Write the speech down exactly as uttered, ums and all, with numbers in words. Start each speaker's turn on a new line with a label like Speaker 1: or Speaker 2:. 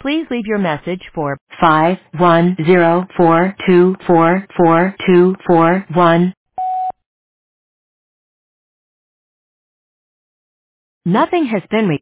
Speaker 1: Please leave your message for five one zero four two four four two four one. Nothing has been recorded.